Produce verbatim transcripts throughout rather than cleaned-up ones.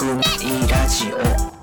いラジオ。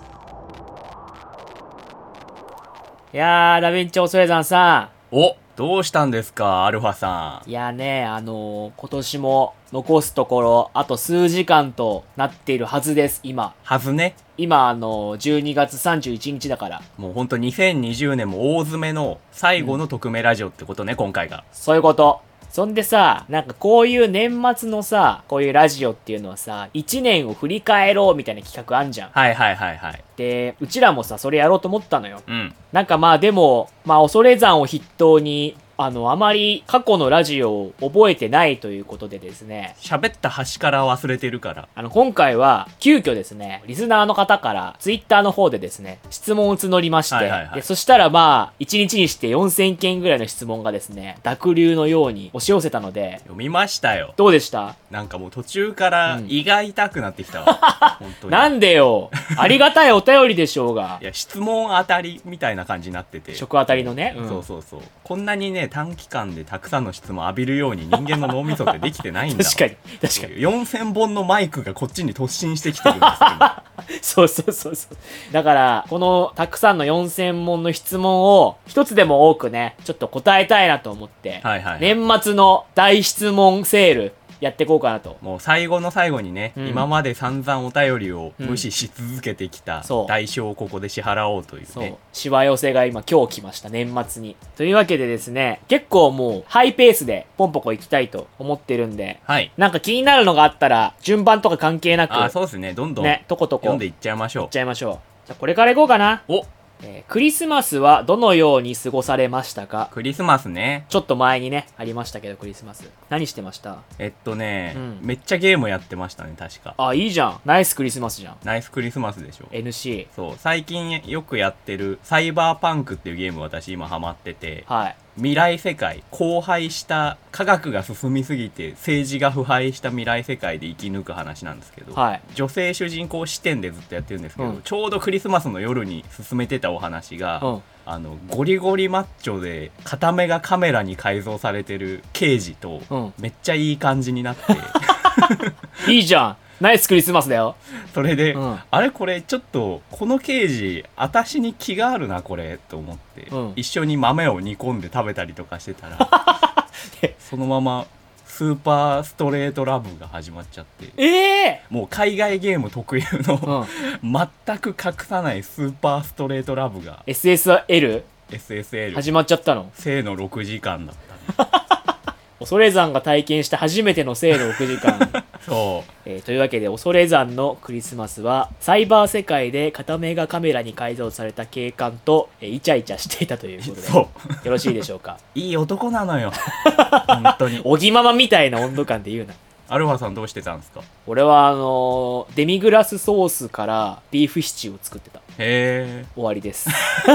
いやー、ダヴィンチ恐山さお、どうしたんですか、アルファさん。いやーね、あのー、今年も残すところ、あと数時間となっているはずです、今。 ん。はずね。 今、あのー、じゅうにがつさんじゅういちにちだから。 もうほんとにせんにじゅうねんも大詰めの最後の特命ラジオってことね、うん、今回が。 そういうこと。そんでさ、なんかこういう年末のさ、こういうラジオっていうのはさ、いちねんを振り返ろうみたいな企画あんじゃん。 はいはいはいはい。 で、うちらもさ、それやろうと思ったのよ。 うん。 なんかまあでも、まあ恐山を筆頭に、あの、あまり過去のラジオを覚えてないということでですね。 喋った端から忘れてるから。 あの、今回は、急遽ですね、リスナーの方から、ツイッターの方でですね、質問を募りまして、 はいはいはい、 でそしたらまあ、いちにちにしてよんせんけんぐらいの質問がですね、濁流のように押し寄せたので、 読みましたよ。 どうでした？ なんかもう途中から胃が痛くなってきたわ。本当に。 なんでよ。ありがたいお便りでしょうが。 いや、質問当たりみたいな感じになってて。 食当たりのね。 うん、そうそうそう。こんなにね、短期間でたくさんの質問浴びるように人間の脳みそってできてないんだ。 確かに。確かに。 よんせんぼんのマイクがこっちに突進してきてるんですそうそうそうそう。だから、このたくさんのよんせんもんの質問を一つでも多くね、ちょっと答えたいなと思って、 はいはいはい、 年末の大質問セールやっていこうかなと。 もう最後の最後にね、うん、今まで散々お便りを無視し続けてきた代償をここで支払おうというね。 そう。しわ寄せが今今日来ました、年末に。というわけでですね、結構もうハイペースでポンポコ行きたいと思ってるんで、 はい。 なんか気になるのがあったら、順番とか関係なく。 あ、そうですね。どんどん。 ね、とことこ。 読んでいっちゃいましょう。 いっちゃいましょう。じゃあこれから行こうかな。 おえー、クリスマスはどのように過ごされましたか？ クリスマスね。 ちょっと前にね、ありましたけど、クリスマス。何してました？ えっとね、 うん、 めっちゃゲームやってましたね、確か。 あ、いいじゃん。ナイスクリスマスじゃん。 ナイスクリスマスでしょ。 エヌシー。 そう、最近よくやってるサイバーパンクっていうゲーム私今ハマってて、 はい。 未来世界、荒廃した科学が進みすぎて政治が腐敗した未来世界で生き抜く話なんですけど、 はい、 女性主人公視点でずっとやってるんですけど、うん、ちょうどクリスマスの夜に進めてたお話が、うん、あのゴリゴリマッチョで片目がカメラに改造されてる刑事と、うん、めっちゃいい感じになっていいじゃん、ナイスクリスマスだよ。 それで、うん、あれこれちょっとこの刑事私に気があるなこれと思って、うん、一緒に豆を煮込んで食べたりとかしてたらそのままスーパーストレートラブが始まっちゃって、 えー、もう海外ゲーム特有の、うん、全く隠さないスーパーストレートラブがエスエスエル？ エスエスエル始まっちゃったの。 生のろくじかんだったね恐山が体験した初めての生のろくじかんそう、 えー、というわけで恐山のクリスマスはサイバー世界で片目がカメラに改造された警官と、えー、イチャイチャしていたということで、 そうよろしいでしょうか。 いい男なのよ本当に。 おぎままみたいな温度感で言うな。 アルファさんどうしてたんですか？ 俺はあのー、デミグラスソースからビーフシチューを作ってた。 へー、 終わりですし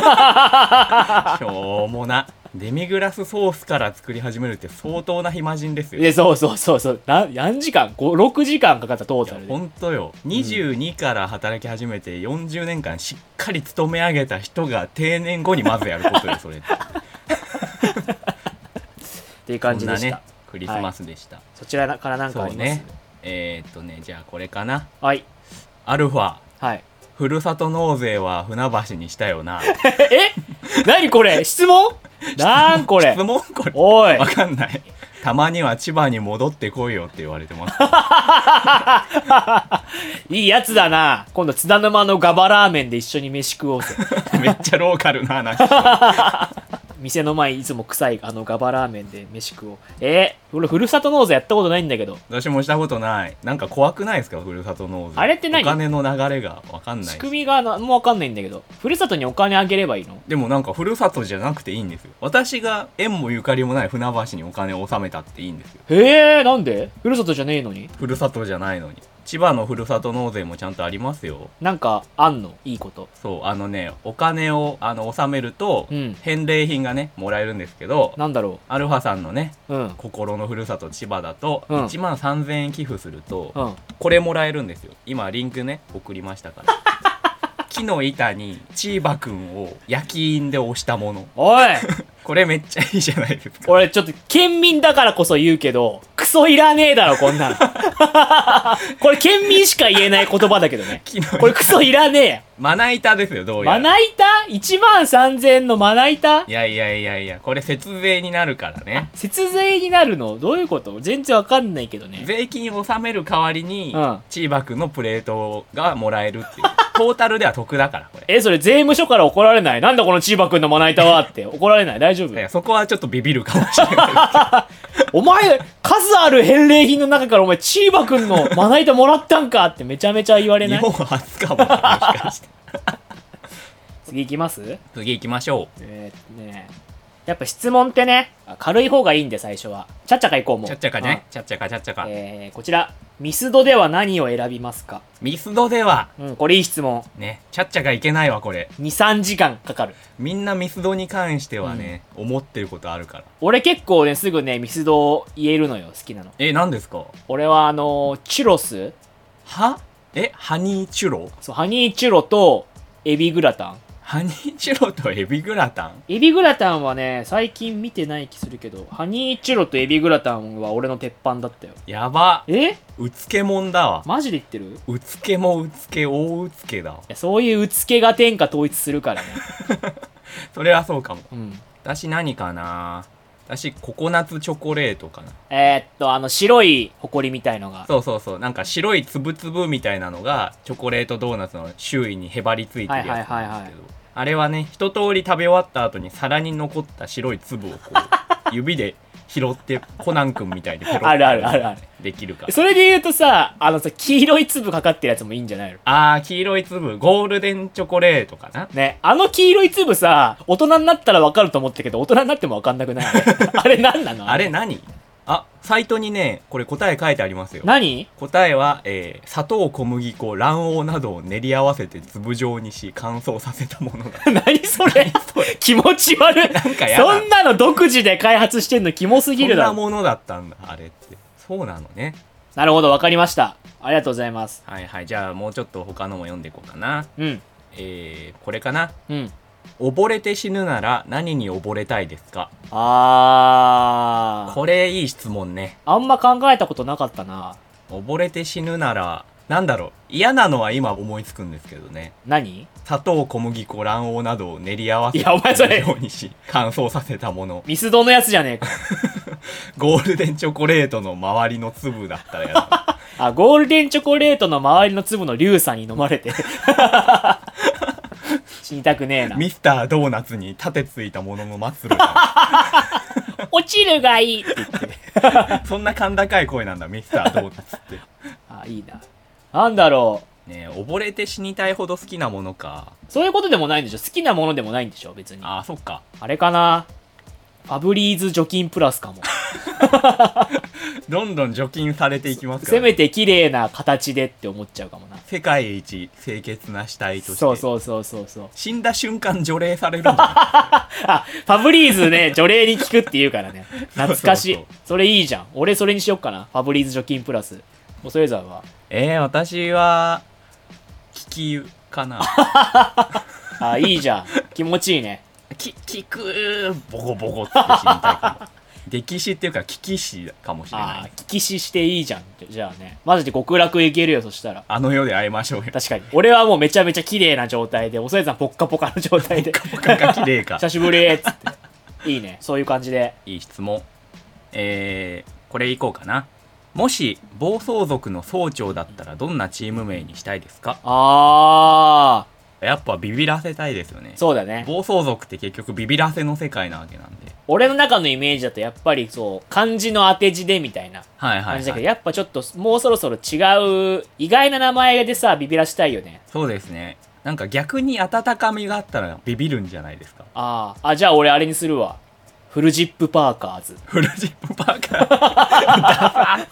ょうもな。デミグラスソースから作り始めるって相当な暇人ですよ。 でそうそうそうそう、な何時間 ?ご、ろくじかんかかったトータルで。 ほんとよ。にじゅうにから働き始めてよんじゅうねんかんしっかり勤め上げた人が定年後にまずやることよそれっていう感じでした。 そんなねクリスマスでした、はい、 そちらから何かあります？ そうね、えー、っとねじゃあこれかな。 はい。 アルファ、 はい、 ふるさと納税は船橋にしたよなえ何これ質問なんこれ質問これおいわかんない。たまには千葉に戻ってこいよって言われてますいいやつだな。今度津田沼のガバラーメンで一緒に飯食おうぜめっちゃローカルな話店の前いつも臭いあのガバラーメンで飯食おう。えー、俺ふるさと納税やったことないんだけど。 私もしたことない。なんか怖くないですかふるさと納税。 あれって何？ お金の流れが分かんない。 仕組みが何も分かんないんだけど、ふるさとにお金あげればいいの？ でもなんかふるさとじゃなくていいんですよ。私が縁もゆかりもない船橋にお金を納めたっていいんですよ。 へえ、なんで？ふるさとじゃねえのに？ ふるさとじゃないのに。千葉のふるさと納税もちゃんとありますよ。 なんかあんの？いいこと。 そう、あのね、お金をあの納めると、うん、返礼品がねもらえるんですけど、 なんだろう、 アルファさんのね、うん、心のふるさと千葉だと、うん、いちまんさんぜんえん寄付すると、うん、これもらえるんですよ。今リンクね送りましたから木の板にチーバくんを焼き印で押したもの。 おいこれめっちゃいいじゃないですか。 俺ちょっと県民だからこそ言うけどクソいらねえだろこんなのこれ県民しか言えない言葉だけどね。これクソいらねえや。 まな板ですよ、どうやら。 まな板 ?いちまんさんぜんえんのまな板。 いやいやいやいや、これ節税になるからね。 節税になるのどういうこと？全然わかんないけどね。 税金を納める代わりに、 うん、 チーバくんのプレートがもらえるっていう。トータルでは得だから、これ。 え、それ税務署から怒られない？なんだこのチーバくんのまな板はって怒られない？大丈夫？ いや、そこはちょっとビビるかもしれないお前、数ある返礼品の中からお前、チーバくんのまな板もらったんかってめちゃめちゃ言われない？ 日本初かも、もしかして。 次行きます？ 次行きましょう。 えー、っとね、やっぱ質問ってね、軽い方がいいんで最初は。ちゃっちゃか行こうもう。 ちゃっちゃかね。ちゃっちゃかちゃっちゃか。 えー、こちら。ミスドでは何を選びますか？ ミスドでは。 うん、これいい質問。 ね、ちゃっちゃかいけないわ、これ。 に、さんじかんかかる。 みんなミスドに関してはね、うん、思ってることあるから。 俺結構ね、すぐね、ミスド言えるのよ、好きなの。 え、何ですか？ 俺はあのー、チュロス。 は？え、ハニーチュロ？ そう、ハニーチュロとエビグラタン。 ハニーチュロとエビグラタン？ エビグラタンはね、最近見てない気するけど、ハニーチュロとエビグラタンは俺の鉄板だったよ。 やば。 え？ うつけもんだわ。 マジで言ってる？ うつけもうつけ、大うつけだわ。いや、そういううつけが天下統一するからね。 それはそうかも。 うん。 私何かな？私ココナッツチョコレートかな。 えー、っとあの白いホコリみたいのが。 そうそうそう、なんか白いつぶつぶみたいなのがチョコレートドーナツの周囲にへばりついてるやつなんですけど、はいはいはいはい、あれはね、一通り食べ終わった後に皿に残った白い粒をこう指で拾ってコナン君みたいにペロッとあるあるあるあるできるから。 それで言うとさ、あのさ、黄色い粒かかってるやつもいいんじゃないの？ あー、黄色い粒、ゴールデンチョコレートかな。 ね、あの黄色い粒さ、大人になったらわかると思ったけど、大人になってもわかんなくない？あれ何なの？ あれ何？あ、サイトにね、これ答え書いてありますよ。 何？ 答えは、えー、砂糖、小麦粉、卵黄などを練り合わせて粒状にし乾燥させたものだ。 何それ？気持ち悪い。 なんかやだ。 そんなの独自で開発してんのキモすぎるだろ。 そんなものだったんだ、あれって。そうなのね。 なるほど、わかりました。ありがとうございます。 はいはい、じゃあもうちょっと他のも読んでいこうかな。 うん。 えー、これかな。 うん。 溺れて死ぬなら何に溺れたいですか？ あー。 これいい質問ね。 あんま考えたことなかったな。 溺れて死ぬなら、なんだろう。嫌なのは今思いつくんですけどね。 何？ 砂糖、小麦粉、卵黄などを練り合わせていやお前それようにし乾燥させたもの。 ミスドのやつじゃねえか。 ゴールデンチョコレートの周りの粒だったらやだ。 あ、ゴールデンチョコレートの周りの粒の硫酸に飲まれて。死にたくねえな。 ミスタードーナツに盾ついたものの末路だ。 落ちるがいいって言って。 そんな甲高い声なんだ、ミスタードーナツって。 あ、いいな。なんだろう。ねえ、溺れて死にたいほど好きなものか。 そういうことでもないんでしょ？好きなものでもないんでしょ別に。 ああ、そっか。 あれかな？ファブリーズ除菌プラスかも。 どんどん除菌されていきますから、 せめて綺麗な形でって思っちゃうかもな。 世界一清潔な死体として。 そうそうそうそうそう。 死んだ瞬間除霊されるんじゃない？ あ、ファブリーズね、除霊に効くって言うからね。懐かしい。 そうそうそう。 それいいじゃん。俺それにしよっかな。ファブリーズ除菌プラス。モソエザーは？ えー、私は気球かな。 あ、いいじゃん。気持ちいいね。 き聞くボコボコって死にたいかも。溺死っていうか危機死かもしれない。 ああ、危機死していいじゃん。じゃあね、マジで極楽いけるよ。そしたらあの世で会いましょうよ。 確かに俺はもうめちゃめちゃ綺麗な状態で、おそえさんポッカポカの状態でポッカポカが綺麗か。 久しぶりっつっていいね、そういう感じで。 いい質問。えー、これいこうかな。もし暴走族の総長だったらどんなチーム名にしたいですか？ あー、 やっぱビビらせたいですよね。 そうだね。 暴走族って結局ビビらせの世界なわけなんで。 俺の中のイメージだとやっぱりそう漢字の当て字でみたいなはいはい、はい、 感じだけど、やっぱちょっともうそろそろ違う意外な名前でさビビらしたいよね。 そうですね。なんか逆に温かみがあったらビビるんじゃないですか。 ああ、あ、じゃあ俺あれにするわ。フルジップパーカーズ。 フルジップパーカー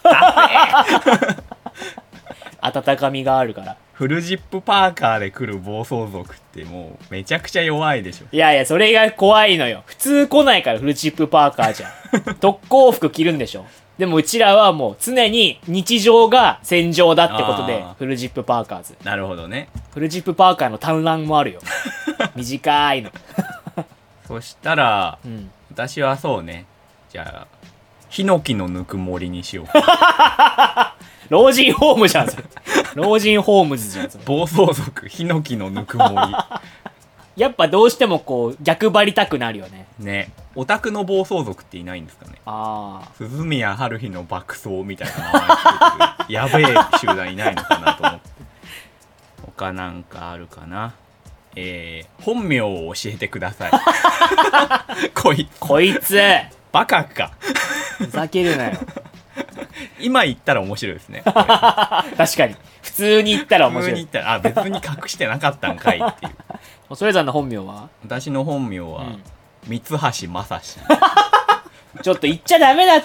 温かみがあるから。 フルジップパーカーで来る暴走族ってもうめちゃくちゃ弱いでしょ。 いやいや、それが怖いのよ。普通来ないからフルジップパーカーじゃん。特攻服着るんでしょ。でもうちらはもう常に日常が戦場だってことでフルジップパーカーズ。 なるほどね。 フルジップパーカーの短乱もあるよ。短いの。 そしたら、 うん、 私はそうね、じゃあヒノキのぬくもりにしよう。 老人ホームじゃんそれ。老人ホームズじゃんそれ。 暴走族ヒノキのぬくもやっぱどうしてもこう逆張りたくなるよね。 りね。オタクの暴走族っていないんですかね。 ああ。 鈴宮春日の爆走みたいな名前つけてるやべえ集団いないのかなと思って。他なんかあるかな。えー、本名を教えてください。こいつこいつバカか。 ふざけるなよ。 今言ったら面白いですね。 確かに普通に言ったら面普通白い。 に言ったらあ別に隠してなかったんかいっていう。 それぞれの本名は私の本名は、うん、三橋正史。 ちょっと言っちゃダメだって。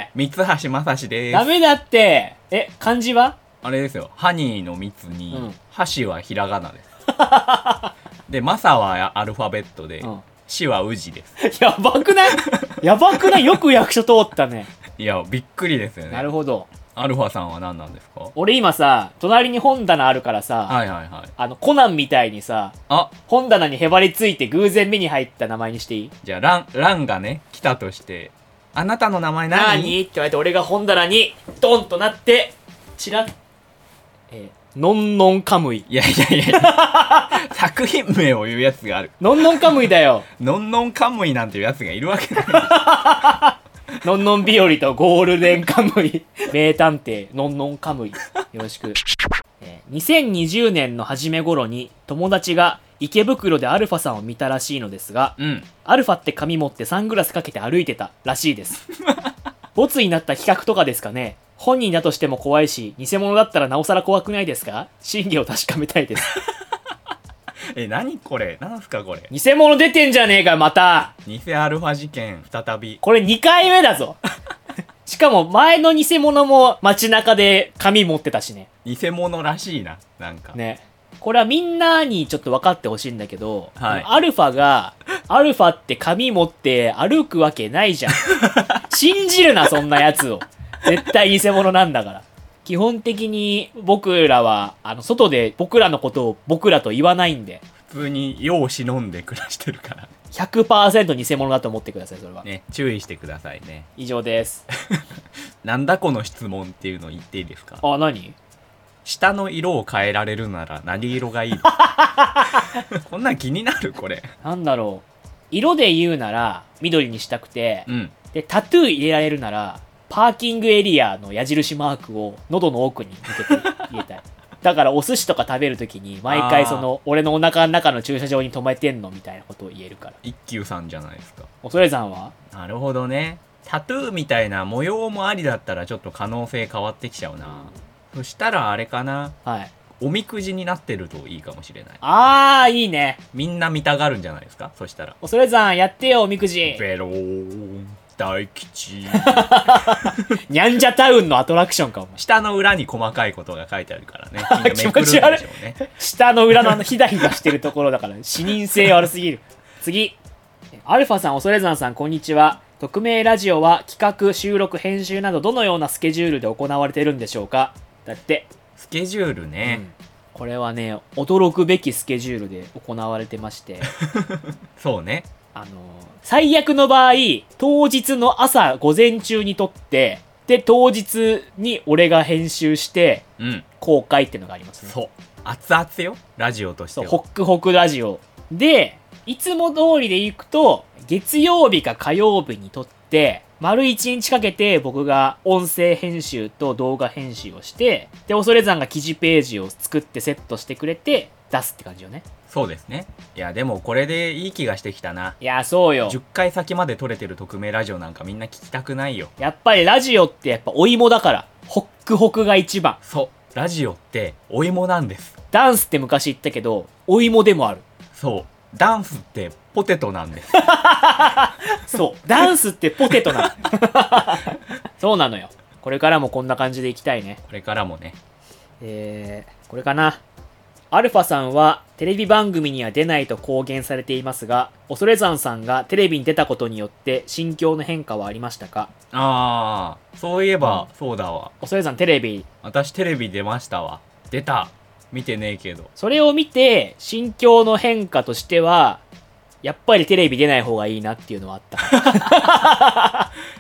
三橋正史です。 ダメだって。え、漢字はあれですよ。ハニーの蜜に、うん、橋はひらがなです。でマサはアルファベットで、うん、死は宇治です。 やばくないやばくない。よく役所通ったね。 いやびっくりですよね。 なるほど。 アルファさんは何なんですか？ 俺今さ隣に本棚あるからさ、 はいはいはい、 あのコナンみたいにさ、あ本棚にへばりついて偶然目に入った名前にしていい？ じゃあランランがね来たとして、あなたの名前何？ 何って言われて俺が本棚にドンとなってチラッ、えーのんのんかむい。 いやいやいや作品名を言うやつがある。 のんのんかむいだよ。 のんのんかむいなんていうやつがいるわけない。 のんのん日和とゴールデンカムイ。名探偵のんのんかむい。よろしく。えー、にせんにじゅうねんの初め頃に友達が池袋でアルファさんを見たらしいのですが、うん、アルファって髪持ってサングラスかけて歩いてたらしいです。ボツになった企画とかですかね。本人だとしても怖いし、偽物だったらなおさら怖くないですか？真偽を確かめたいです。 え、何これ？なんすかこれ？ 偽物出てんじゃねえかまた。 偽アルファ事件再び。 これにかいめだぞ。しかも前の偽物も街中で紙持ってたしね。 偽物らしいな、なんか。 ね。これはみんなにちょっと分かってほしいんだけど、 はい、 アルファが、アルファって紙持って歩くわけないじゃん。信じるな、そんなやつを。絶対偽物なんだから。基本的に僕らは、あの、外で僕らのことを僕らと言わないんで。 普通に世を忍んで暮らしてるから。 ひゃくパーセント 偽物だと思ってください、それは。 ね、注意してくださいね。 以上です。 なんだこの質問っていうのを言っていいですか？ あ、何？ 下の色を変えられるなら何色がいいの？こんなん気になるこれ。 なんだろう。色で言うなら緑にしたくて、うん、で、タトゥー入れられるなら、パーキングエリアの矢印マークを喉の奥に向けて入れたい。だからお寿司とか食べるときに毎回その俺のお腹の中の駐車場に止めてんのみたいなことを言えるから。 一休さんじゃないですか。 恐山は？ なるほどね。タトゥーみたいな模様もありだったらちょっと可能性変わってきちゃうな。そしたらあれかな。はい。おみくじになってるといいかもしれない。 あーいいね。 みんな見たがるんじゃないですか。そしたら。 恐山やってよおみくじ。 ベローン。大吉。ニャンジャタウンのアトラクションかも。 下の裏に細かいことが書いてあるからね。みんなめくるんでしょうね。 気持ち悪い。下の裏のあのヒダヒダしてるところだから視認性悪すぎる。次。アルファさん、恐山さん、こんにちは。匿名ラジオは企画、収録、編集などどのようなスケジュールで行われているんでしょうか？だって。 スケジュールね。うん、 これはね、驚くべきスケジュールで行われてまして。 そうね。 あの最悪の場合当日の朝午前中に撮ってで当日に俺が編集して、うん、公開っていうのがありますね。 そう熱々よラジオとしては。 そうホックホクラジオでいつも通りでいくと月曜日か火曜日に撮って丸一日かけて僕が音声編集と動画編集をしてで恐山が記事ページを作ってセットしてくれて出すって感じよね。 そうですね。いやでもこれでいい気がしてきたな。 いやそうよ。 じゅっかい先まで撮れてる匿名ラジオなんかみんな聞きたくないよ。 やっぱりラジオってやっぱお芋だからホックホクが一番。 そうラジオってお芋なんです。 ダンスって昔言ったけどお芋でもある。 そうダンスってポテトなんです。 そうダンスってポテトなの。そうなのよ。これからもこんな感じでいきたいね。 これからもね。 えー、これかな。アルファさんはテレビ番組には出ないと公言されていますが、恐山さんがテレビに出たことによって心境の変化はありましたか？ ああ、そういえば、うん、そうだわ。 恐山テレビ。 私テレビ出ましたわ。出た。見てねえけど。 それを見て心境の変化としては、やっぱりテレビ出ない方がいいなっていうのはあった。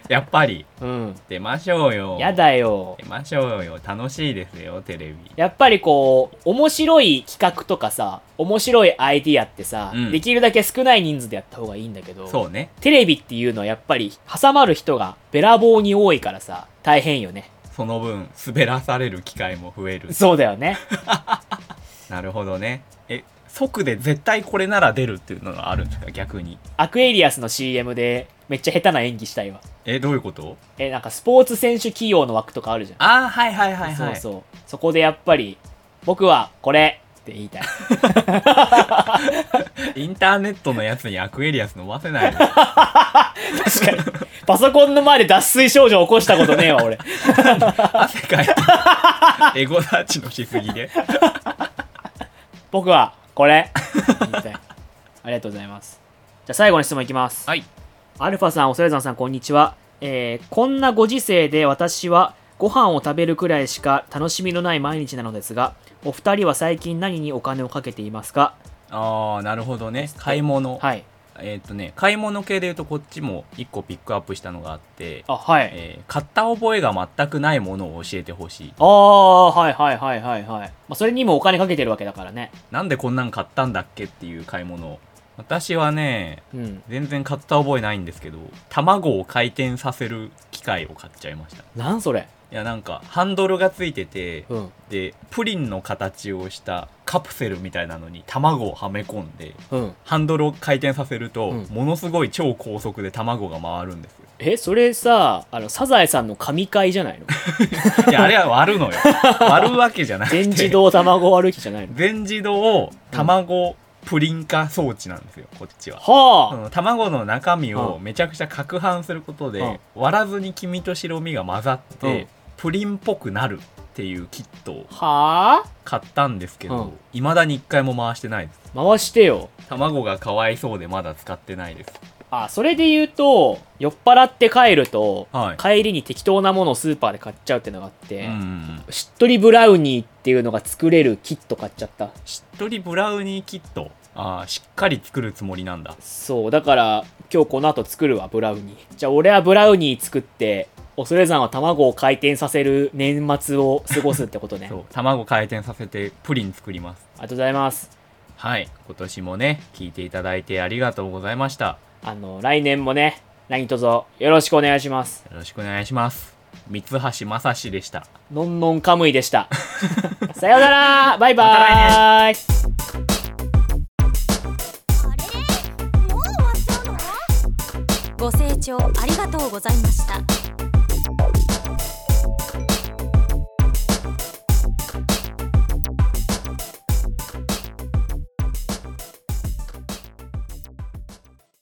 やっぱりうん出ましょうよ。 やだよ。 出ましょうよ。楽しいですよテレビ。 やっぱりこう面白い企画とかさ、面白いアイディアってさ、うん、できるだけ少ない人数でやった方がいいんだけど、 そうね。 テレビっていうのはやっぱり挟まる人がべらぼうに多いからさ、大変よね。 その分滑らされる機会も増える。 そうだよね。 なるほどね。え、即で絶対これなら出るっていうのがあるんですか、逆に。 アクエリアスの シーエム でめっちゃ下手な演技したいわ。 え、どういうこと？ え、なんかスポーツ選手起用の枠とかあるじゃん。 あー、はいはいはいはい。 そうそう。そこでやっぱり僕はこれって言いたい。 インターネットのやつにアクエリアス飲ませないの。 確かに。パソコンの前で脱水症状起こしたことねえわ俺。 汗かいてエゴサーチのしすぎで。 僕はこれ言いたい。ありがとうございます。じゃあ最後の質問いきます。 はい。 アルファさん、おそれざんさん、こんにちは。えー、こんなご時世で私はご飯を食べるくらいしか楽しみのない毎日なのですが、お二人は最近何にお金をかけていますか？ ああ、なるほどね。買い物。 はい。 えっとね、買い物系でいうとこっちもいっこピックアップしたのがあって、 あ、はい。 えー、買った覚えが全くないものを教えてほしい。 ああ、はいはいはいはいはい。まあ、それにもお金かけてるわけだからね。 なんでこんなん買ったんだっけっていう買い物。私はね、うん、全然買った覚えないんですけど、卵を回転させる機械を買っちゃいました。 なんそれ？ いや、なんかハンドルがついてて、 うん、 でプリンの形をしたカプセルみたいなのに卵をはめ込んで、 うん、 ハンドルを回転させると、 うん、 ものすごい超高速で卵が回るんですよ。 え、それさ、あのサザエさんの神回じゃないの？ いや、あれは割るのよ。割るわけじゃなくて、 全自動卵割る機じゃないの？ 全自動卵、うん、プリン化装置なんですよ、こっちは。 はあ、 うん、卵の中身をめちゃくちゃ攪拌することで、はあ、割らずに黄身と白身が混ざって、うん、プリンっぽくなるっていうキットを買ったんですけど、いま、うん、だにいっかいも回してないです。 回してよ。 卵がかわいそうでまだ使ってないです。 あ、それで言うと酔っ払って帰ると、 はい、 帰りに適当なものをスーパーで買っちゃうっていうのがあって、 うんうん、 しっとりブラウニーっていうのが作れるキット買っちゃった。 しっとりブラウニーキット。ああ、しっかり作るつもりなんだ。 そうだから今日この後作るわ、ブラウニー。じゃあ俺はブラウニー作って、恐山は卵を回転させる年末を過ごすってことね。 そう、卵回転させてプリン作ります。 ありがとうございます。 はい、今年もね聞いていただいてありがとうございました。 あの来年もね何卒よろしくお願いします。 よろしくお願いします。三橋正史でした。 のんのんかむいでした。さようなら、バイバーイ。また来年。 ご清聴ありがとうございました。